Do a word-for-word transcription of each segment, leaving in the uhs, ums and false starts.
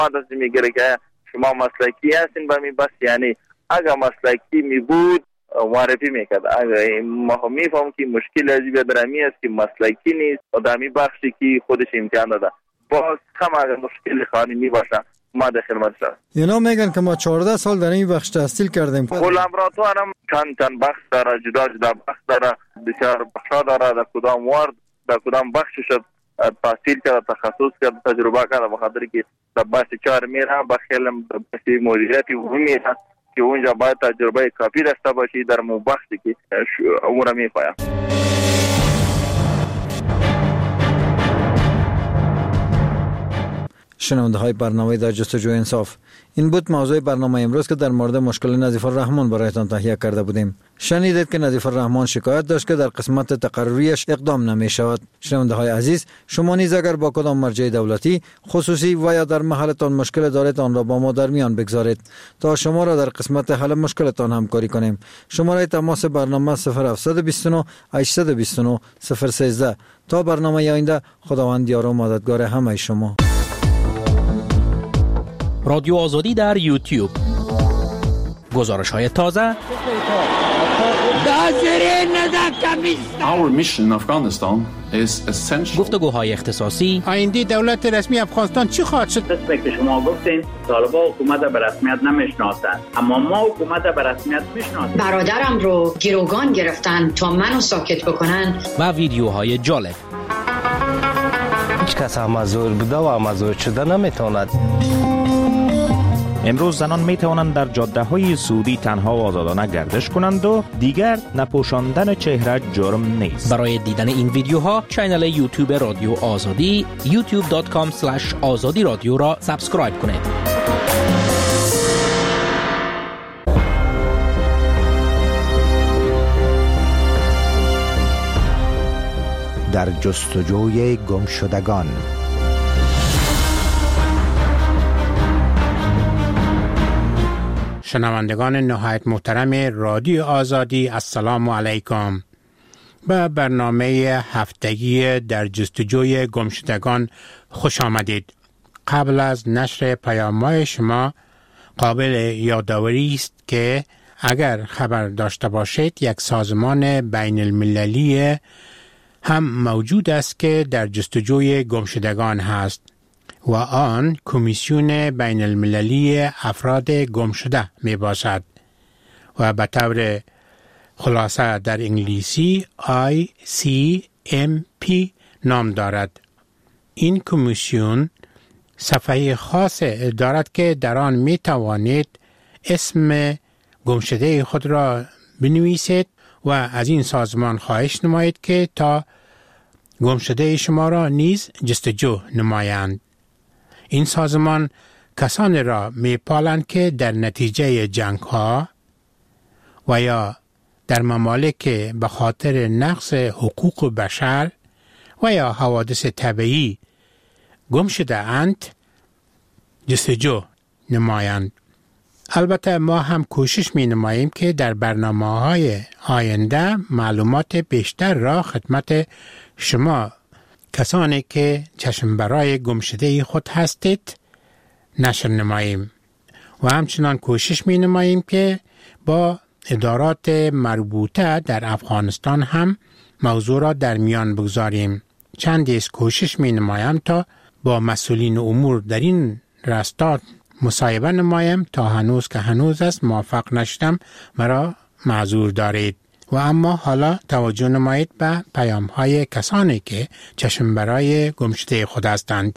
بعد میگیره که شما مسلکی هستین به می بس، یعنی اگر مسلکی می بود معرفی میکرد. اگر ما میفهم که مشکل ازی بدرمی است که مسلکی نیست و در می بخشی که خودش امتحان داده، باز کم اگر مشکل خانی می باشه ما در خدمت شد. اینا میگن که ما چهارده سال در این بخش تحصیل کردیم. کل لابراتوار هم چند چند بخش داره، جدا جدا بخش داره، بسیار بخشا داره، در کدام وارد در کدام بخش شد تحصیل کرده، تخصص کرده، تجربه کرده، بخاطر که در بخش چهار میره بخیلم بخش مدیریتی میره که اونجا باید تجربه کافی داشته باشی در مو بخشی که اون را میخوایم. شنونده های برنامه در جستجوی انصاف، این بود موضوع برنامه امروز که در مورد مشکل نظیف الرحمن برایتان تهیه کرده بودیم. شنیدید که نظیف الرحمن شکایت داشت که در قسمت تقرریش اقدام نمی شود. شنونده های عزیز، شما نیز اگر با کدام مرجع دولتی، خصوصی و یا در محلتان مشکل دارید آن را با ما در میان بگذارید تا شما را در قسمت حل مشکلتان همکاری کنیم. شماره تماس برنامه صفر هفت دو نه هشت دو نه صفر یک سه. تا برنامه آینده، خداوند یار و مددگار همه شما. رادیو آزادی در یوتیوب، گزارش های تازه. Our mission in Afghanistan is essential. گفتگوهای اختصاصی. آینده دولت رسمی افغانستان چی خواهد شد؟ رسمی که شما گفتین طالبان حکومت به رسمیت نمیشناسند، اما ما حکومت به رسمیت میشناسیم. برادرم رو گروگان گرفتن تا منو ساکت بکنن. و ویدیوهای جالب. هیچ کس هم زور بوده و هم زور شده نمیتواند. امروز زنان می توانند در جاده های سعودی تنها و آزادانه گردش کنند و دیگر نپوشاندن چهره جرم نیست. برای دیدن این ویدیوها کانال یوتیوب رادیو آزادی یوتیوب دات کام اسلش آزادی رادیو را سابسکرایب کنید. در جستجوی گمشدگان. شنوندگان نهایت محترم رادیو آزادی، السلام علیکم. به برنامه هفتگی در جستجوی گمشدگان خوش آمدید. قبل از نشر پیام‌های شما قابل یادآوری است که اگر خبر داشته باشید یک سازمان بین المللی هم موجود است که در جستجوی گمشدگان هست و آن کمیسیون بین المللی افراد گمشده می باشد و به طور خلاصه در انگلیسی آی سی ام پی نام دارد. این کمیسیون صفحه خاص دارد که در آن می توانید اسم گمشده خود را بنویسید و از این سازمان خواهش نمایید که تا گمشده شما را نیز جستجو نمایند. این سازمان کسانی را می پالند که در نتیجه جنگ ها و یا در ممالک به خاطر نقض حقوق بشر و یا حوادث طبیعی گم شده اند جستجو نمایند. البته ما هم کوشش می نماییم که در برنامه های آینده معلومات بیشتر را خدمت شما کسانی که چشم برای گمشده خود هستید نشر نماییم و همچنان کوشش می نماییم که با ادارات مربوطه در افغانستان هم موضوع را در میان بگذاریم. چندی از کوشش می نمایم تا با مسئولین امور در این راستا مصاحبه نمایم، تا هنوز که هنوز است موفق نشدم، مرا معذور دارید. و اما حالا توجه نمایید به پیام های کسانی که چشم برای گمشده خود هستند.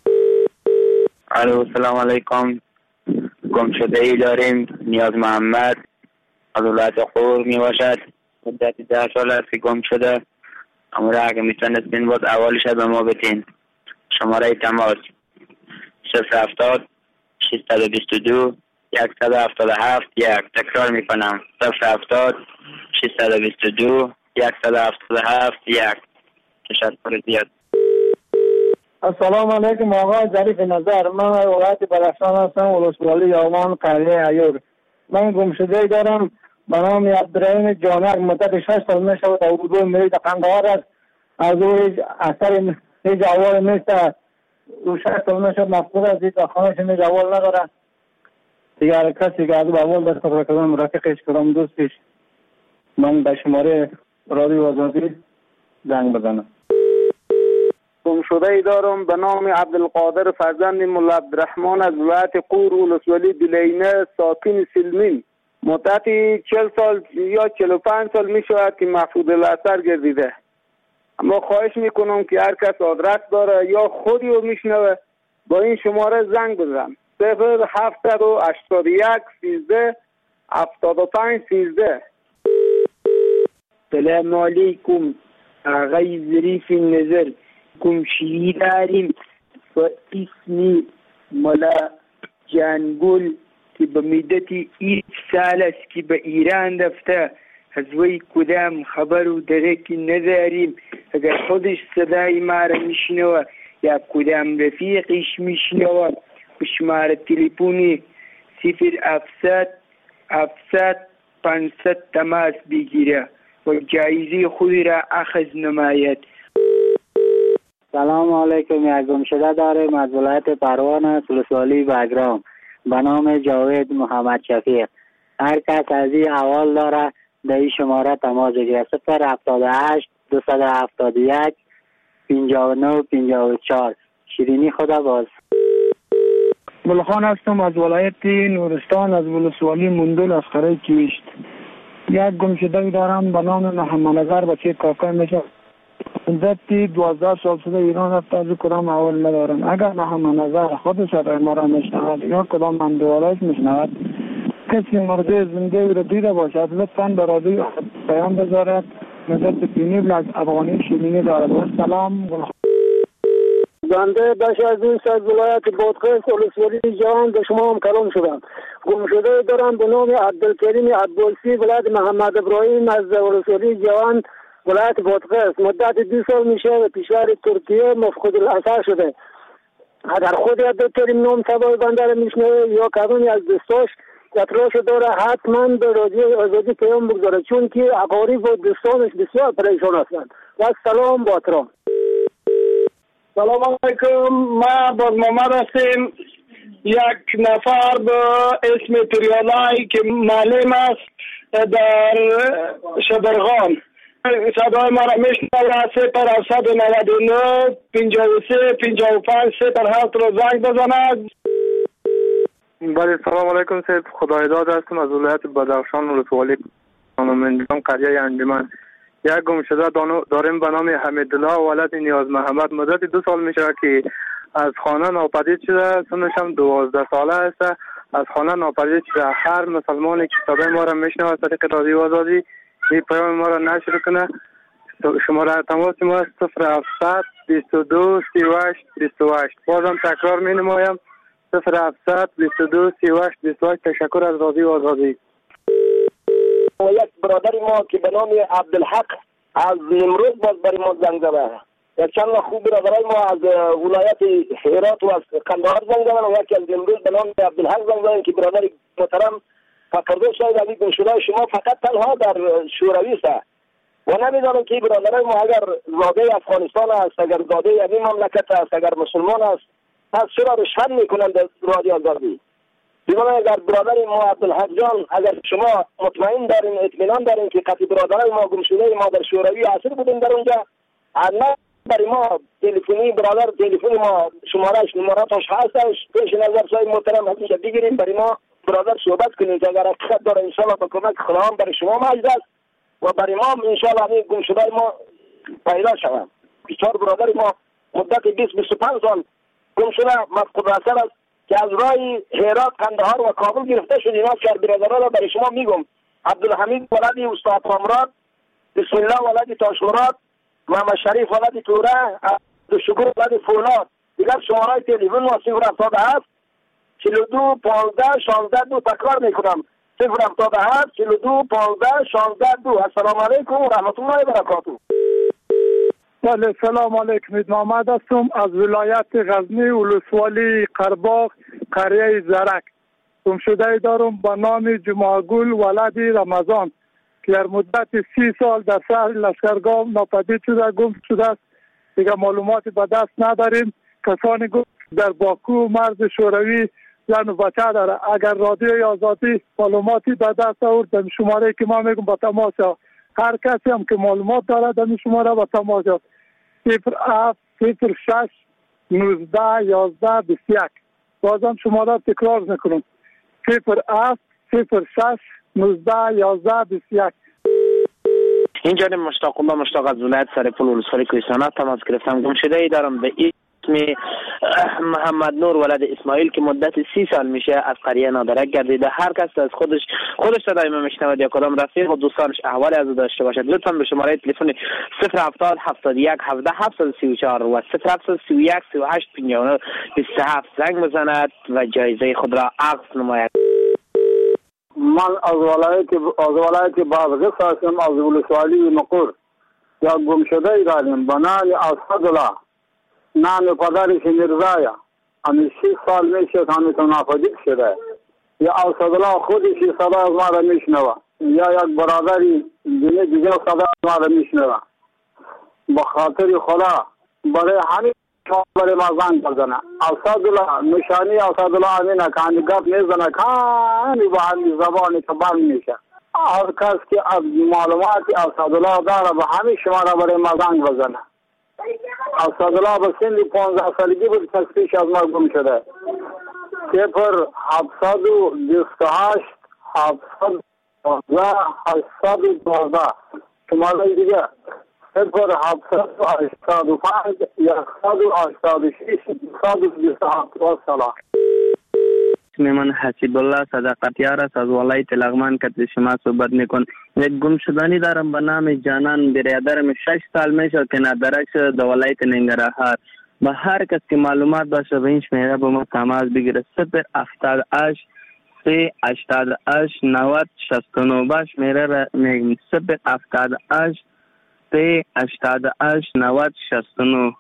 الو، سلام علیکم. گمشده ای داریم، نیاز محمد از ولایت خور می باشد. مدت ده سال است که گم شده. اما را اگه میتونستین باز اولش به ما بتین. شماره تماس صفر هفتاد ششصد و بیست و دو صد و هفتاد و هفت یک. تکرار میکنم صفر هفتاد ششصد و بیست و دو صد و هفتاد و هفت یک. تشکر زیاد. السلام علیکم آقا ظریف نظر. من ولایت بدخشان هستم، ولسوالی یامان قریه ایور. من گمشده دارم به نام عبدالرحیم جانک. مدت شش سال میشود اردو میرید قنقار است. از او اثر هیچ احوال نیست. او شش سال میشد مفقود از دید خانهش میگه اول نداره دیگر کسی که از اول دست خود کردم رفیقش کردم دوستش من به شماره رادیو آزادی زنگ بزنم. گم شده ای دارم به نام عبدالقادر فرزند مولا عبدالرحمن از ولایت قور ولسوالی دلینه ساکن سلمین. مدتی چهل سال یا چهل و پنج سال می شود که مفقود الاثر گردیده. اما خواهش میکنم که هر کس آدرس داره یا خودی رو میشنوه با این شماره زنگ بزن صفر هفتصد و هشتاد و یک سیزده هفتاد و پنج سیزده. سلام علیکم آقای ظریف نظر. گمشده‌ای داریم با اسم مولا جانگل که به مدت یک سال است که به ایران رفته. از وی کدام خبر و درکی نداریم. اگر خودش صدای ما را میشنوه یا کدام رفیقش میشنوه به شماره تلفنی صفر هفتصد هفتصد پانصد تماس بگیره و جایزه خودی را اخذ نماید. سلام علیکم. یک گمشده داریم از ولایت پروان ولسوالی بگرام به نام جاوید محمد شفیق. هر کس از این احوال داره در این شماره تماس بگیره صفر هفتاد و هشت دویست و هفتاد و یک پنجاه و نه پنجاه و چهار. شیرینی خدا باز. گلخان هستم از ولایت نورستان از ولسوالی مندل از خره کیشت. یک گمشده دارم به نام محمد نظر بچه کاکا میشه. مدتی دوازده سال شده ایران رفته از کدام اول ندارم. اگر محمد نظر خودش را ما را میشنود یا کدام من دوالایش میشنود کسی مرده زنده را دیده باشد لطفاً برادی پیام بذارد. مدت پینیبل از افغانی شیرینی دارد. و سلام. بنده بخش از این از ولایت بادغیس ولسوالی جهان به شما هم کلام شدم. گم شده دارم به نام عبدالکریم عبدالسی ولایت محمد ابراهیم از ولسوالی جهان ولایت بادغیس. مدت دو سال میشه به کشور ترکیه مفقود الاثر شده. اگر خود عبدالکریم نام سبای بنده را میشنوه یا کدومی از دوستاش اطلاعش داره حتما به رادیو آزادی پیام بگذاره چون که اقارب و دوستانش بسیار پریشان هستند. و سلام با احترام. سلام علیکم. ما باز محمد هستیم. یک نفر به اسم پریالای که معلم است در شبرغان صدای ما را میشنوه صفر هفتصد و نود و نه پنجاه و سه پنجاه و پنج صفر هفت را زنگ بزند. بله سلام علیکم سید خدایداد هستم از ولایت بدخشان ولسوالی منجان قریه انجمن. یک گمشده داریم به نام حمیدالله ولد نیاز محمد. مدت دو سال میشه که از خانه ناپدید شده. سنش هم دوازده ساله است. از خانه ناپدید شده. هر مسلمانی که صدای ما را میشنوه از طریق رادیو آزادی این پیام ما را نشر کنه. شماره تماس ما صفر هفتصد بیست و دو سی و هشت بیست و هشت. بازم تکرار می نمایم صفر هفتصد بیست و دو سی و هشت بیست و هشت. تشکر از رادیو آزادی. یک برادر ما که به نام عبدالحق از نمروز باز برای ما زنگ زده. یک چند خوب برادرای ما از ولایت هرات و از قندهار زنگ زدن و یکی از نمروز به نام عبدالحق زنگ زدن که برادر محترم فکرده شاید علی گمشده شما فقط تنها در شوروی است و نمیدانم که برادرای ما اگر زاده افغانستان است اگر زاده یعنی مملکت است اگر مسلمان است پس چرا رشوه میکنند در رادیو آزادی. دیگه اگر برادر ما عبدالحق جان اگر شما مطمئن دارین اطمینان دارین که قطعی برادرای ما گمشده ما در شوروی حاصل بودیم در اونجا نه برای ما تلفنی برادر تلفنی ما شمارهش نمراتش هستش پیش نظر صاحب محترم همیشه بگیریم برای ما برادر صحبت کنیم که اگر حقیقت داره انشاءالله با کمک خدا برای شما مجد است و برای ما انشاءالله همین گمشده ما پیدا شود. بیچار برادر ما مدت بیست بیست و پنج سال گمشده مفقود الاثر است که از راه هرات قندهار و کابل گرفته شد. اینا چهار برادرها را برای شما میگم. عبدالحمید ولدی استاد مراد، بسم الله ولدی تاشمراد، محمد شریف ولدی توره، عبدالشکر ولدی فولاد. دیگر شماره تلفن و صفر هفتاد و هفت چهل و دو پانزده شانزده دو. تکرار میکنم صفر هفتاد و هفت چهل و دو پانزده شانزده دو. السلام علیکم و رحمت الله و برکاته. بله سلام علیکم. محمد هستم از ولایت غزنی ولسوالی قرباغ قریه زرک. گمشده دارم به نام جمعه‌گل ولدی رمضان که در مدت سی سال در شهر لشکرگاه ناپدید شده گم شده است. دیگه معلوماتی به دست نداریم. کسانی گفت در باکو مرز شوروی یعنی بچه داره. اگر رادیوی آزادی معلوماتی به دست آورد در شماره که ما میگم با تماس شد، هر کسی هم که معلومات داره در شماره با تماس شد. صفر هفت صفر شش نوزده یازده بیست و یک. بازم شماره تکرار میکنم، صفر هفت صفر شش نوزده یازده بیست و یک. این جانب مشتاق الله مشتاق از ولایت سرپل ولسوالی کوهستان تماس گرفتم. گمشده ای دارم به اسم محمد نور ولد اسماعیل که مدت سی سال میشه از قریه نادرک گردیده. هر کس از خودش خودش صدای ما میشنود یا کدام رفیق و دوستانش احوال از او داشته باشد، لطفا به شماره تلفن صفر هفتاد هفتاد و یک هفده هفتصد و سی و چهار و صفر هفتصد و سی و یک سی و هشت پنجاه و نه بیست و هفت زنگ بزند و جایزه خود را عقد نماید. من از ولایت از ولایت بازرس هستم، از ولسوالی مقر. یا گمشده ای داریم به نام اسدالله، نام پدرش میرزایا. همین شش سال میشه که همیتون ناپدید شده. یا اسدالله خودش صدا از ما را میشنوه، یا یک برادری دیگه دیگه صدا از ما را میشنوه. به خاطر خدا برای همین برای ما زنگ بزنه. اسدالله نشانی اسدالله امینه که همی گپ میزنه که همی با همی زبانی که بند میشه. هر کس که از معلوماتی اسدالله داره به همین شماره برای ما زنگ بزنه. اسدالله به سن پانزده سالگی بود که پیش از ما گم شده. صفر هفتصد و بیست و هشت هفتصد و دوازده هشتصد و دوازده. شماره دیگه صفر هفتصد و هشتاد و پنج یکصد و هشتاد و شش دویست و بیست و هفت. و سلام. اسم من حسیب الله صداقتیار است، از ولایت لغمان که شما صحبت میکن. یک گمشدنی دارم به نام جانان برادرم، شش سال میشه که نادرک شده در ولایت ننگرهار. به هر کس که معلومات باشه به این شماره با ما تماس بگیره. صفر هفتاد و هشت سه هشتاد و هشت نود شصت و نه. با شماره را میگم صفر هفتاد و هشت سه هشتاد و هشت نود شصت و نه.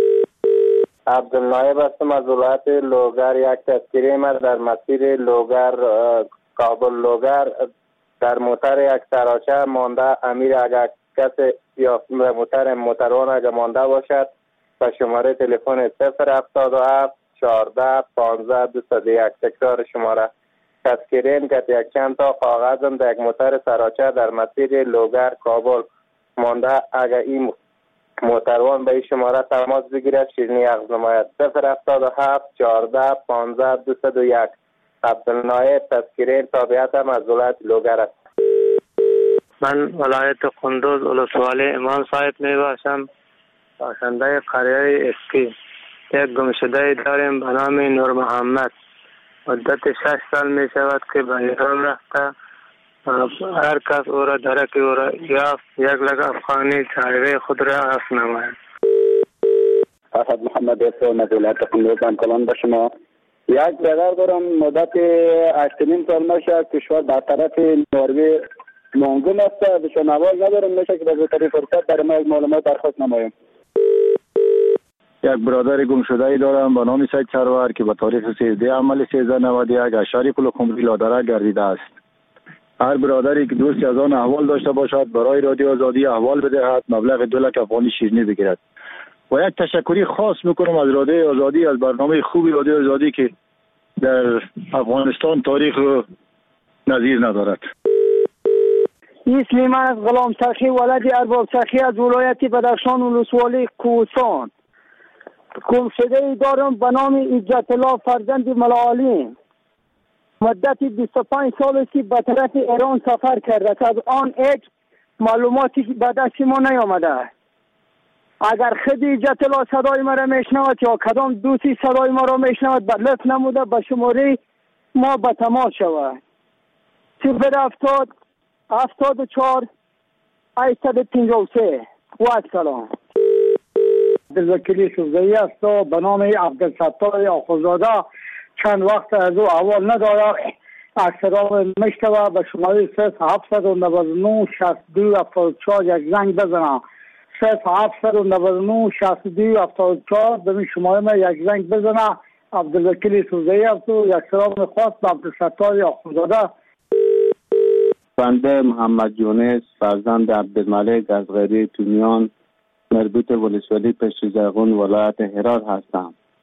عبدالنایب هستم از ولایت لوگر. یک تذکیره من در مسیر لوگر کابل لوگر در موتر یک سراچه مانده. امیر اگر کسی یا موتر موتروان اگر مانده باشد به شماره تلفن صفر هفتاد و هفت چهارده پانزده دویست و یک. تکرار شماره تذکیره این که یک چند تا کاغذم در یک موتر سراچه در مسیر لوگر کابل مانده. اگر این محتروان به این شماره تماس بگیرد شیرینی عقد نماید. صفر هفتاد و هفت چهارده پانزده دویست و یک. عبدالنایب تذکیره تابعیت هم از ولایت لوگر است. من ولایت قندوز ولسوالی امام صاحب می باشم، باشنده قریه اسکی. یک گمشده داریم به نام نور محمد. مدت شش سال می شود که به ایران رفته. هر کس او را درک او را یافت یک لگ افغانی چاره خود را عفو نماید. اسد محمد حسین از ولایت قندوز کلان به شما. یک برادر دارم مدت هشت نیم سال میشه کشور در طرف نروژ مانگون است. بهشان آواز ندارم میشه که به بهترین فرصت برای ما یک معلومات درخواست نمایم. یک برادر گم شده ای دارم به نام سید سرور که به تاریخ سیزده عمل سیزده نود و یک از شهر پلخمری لادرک گردیده است. هر برادری که دوستی از آن احوال داشته باشد برای رادیو آزادی احوال بدهد، مبلغ دو لک افغانی شیرینی بگیرد. و یک تشکری خاص میکنم از رادیو آزادی، از برنامه خوبی رادیو آزادی که در افغانستان تاریخ و نظیر ندارد. اسم من از غلام سخی ولد ارباب سخی از ولایت بدخشان ولسوالی کوهستان. گمشده ای دارم به نام عزت الله فرزند ملاعالی. مدت بیست و پنج سال است که به طرف ایران سفر کرده. از آن هیچ معلوماتی به دست ما نیامده. اگر خود عزت الله صدای ما را میشنود یا کدام دوستی صدای ما را میشنود به لطف نموده به شماره ما به تماس شود. صفر هفتاد هفتاد و چهار هشتصد و پنجاه و سه. و سلام. عبدالوکیل شوزایی است و به نام عبدالستار آخوزاده. چند وقت از او احوال نداره. اکثران میشتوه به شماره صفر هفتصد و نود و نه شصت و دو هفتاد و چهار یک زنگ بزنه. صفر هفتصد و نود و نه شصت و دو هفتاد و چهار به این شماره ما یک زنگ بزنه. عبدالوکیل شوزایی است و یک سلام خاص به عبدالستار آخوزاده. بنده محمد یونس فرزند عبدالملک از غیری تونیان مربوط ولسوالی پشت زرغون ولایت هرات هستم.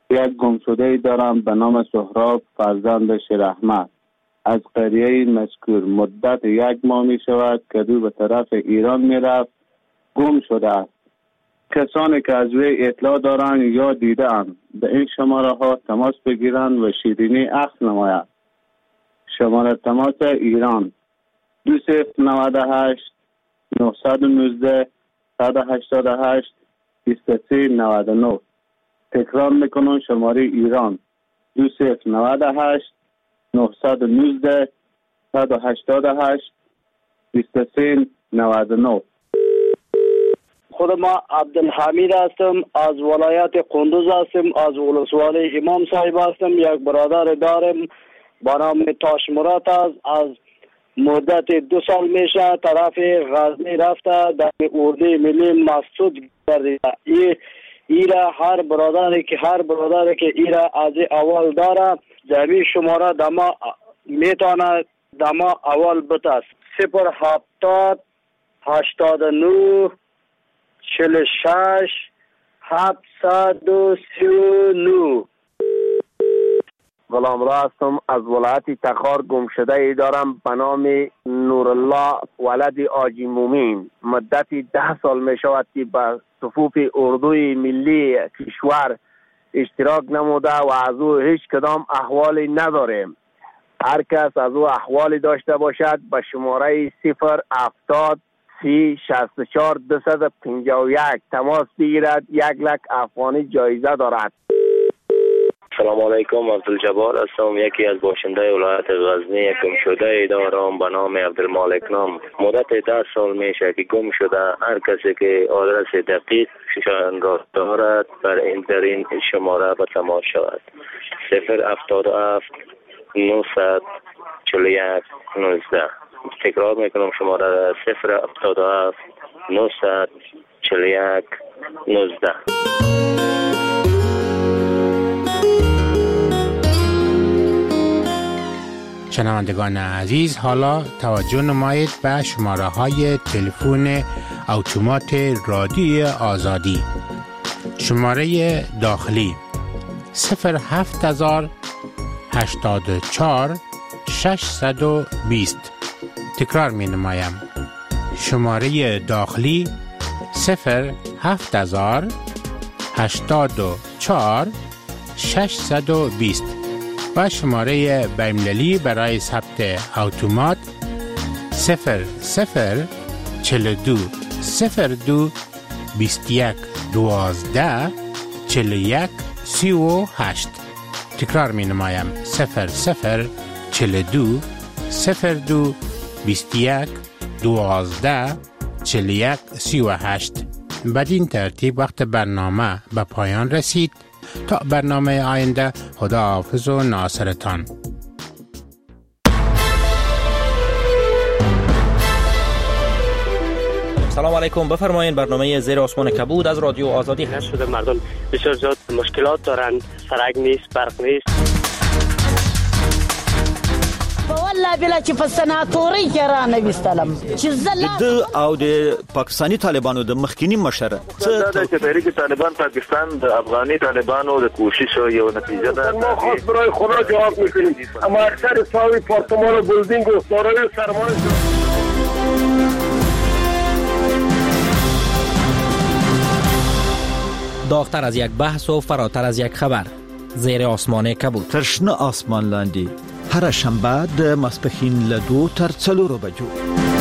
یک گمشده دارم به نام سهراب فرزند شیر احمد از قریه مذکور. مدت یک ماه می شود که دو به طرف ایران می رفت، گم شده است. کسانی که از وی اطلاع دارند یا دیده اند به این شماره ها تماس بگیرند و شیرینی اخذ نماید. شماره تماس ایران دو صفر نود و هشت نهصد و نوزده صد و هشتاد و هشت بیست و سه نود و نه. تکرار میکنم شماره ایران دو صفر نود و هشت نهصد و نوزده صد و هشتاد و هشت بیست و سه نود و نه. خود ما عبدالحمید هستم، از ولایت قندوز هستم، از ولسوالی امام صاحب هستم. یک برادر دارم با نام تاش مراد است، از مدت دو سال میشه طرف غزنی رفته، در اردوی ملی مسعود گردیده. ای ایرا هر برادری که هر برادری که ایرا از اول داره زمین شماره دما میتونه دما اول بتاست. صفر هفتاد هشتاد و نو چل و شش هفتصد و سی و نو. غلام را هستم، از ولایت تخار. گمشده ای دارم به نام نورالله ولد آجی مومین. مدت ده سال می شود که به صفوف اردوی ملی کشور اشتراک نموده و از او هیچ کدام احوالی نداریم. هر کس از او احوالی داشته باشد به شماره صفر هفتاد سی شصت و چهار دویست و پنجاه و یک تماس بگیرد. یک لک افغانی جایزه دارد. سلام علیکم، عبدالجبار هستم، یکی از باشنده ولایت غزنی. یک گمشده ای دارم به نام عبدالمالک نام. مدت ده سال میشه که گم شده. هر کسی که آدرس دقیق شان را دارد بر این در این شماره به تماس شود. صفر هفتاد و هفت نهصد چهل و یک نوزده. تکرار میکنم شماره را صفر هفتاد و هفت نهصد چهل و یک نوزده. شنوندگان عزیز، حالا توجه نمایید به شماره های تلفن اتومات رادیوی آزادی. شماره داخلی صفر هفت هزار هشتاد و چهار ششصد و بیست. تکرار می نمایم. شماره داخلی صفر هفت هزار هشتاد و چهار ششصد و بیست. و شماره بین‌المللی برای ثبت اتومات صفر صفر چهل و دو صفر دو بیست و یک دوازده چهل و یک سی و هشت. تکرار می نمایم. صفر صفر چهل و دو صفر دو بیست و یک دوازده چهل و یک سی و هشت. بدین ترتیب وقت برنامه به پایان رسید. تا برنامه آینده، خدا حافظ و ناصرتان. سلام علیکم، بفرمایید. برنامه زیر آسمان کبود از رادیو آزادی هست. شده مردم بسیار زیاد مشکلات دارند، سرک نیست، برق نیست. والله بلا چې په سناتوري کې را نه وستلم چې زله د او د پاکستاني طالبانو د مخکینی مشر څه د تحریک طالبان پاکستان د افغاني طالبانو د کوشش یو نتیجه ده. ما خاص برای خدا جواب میکنیم، اما اکثر ساوی پارتمان و بلدینگ و دارای سرمایه داغتر از یک بحث و فراتر از یک خبر. زیر آسمان کبود. ترشنه آسمان لاندی هر شنبه د ماسپښین له دو تر څلورو بجو.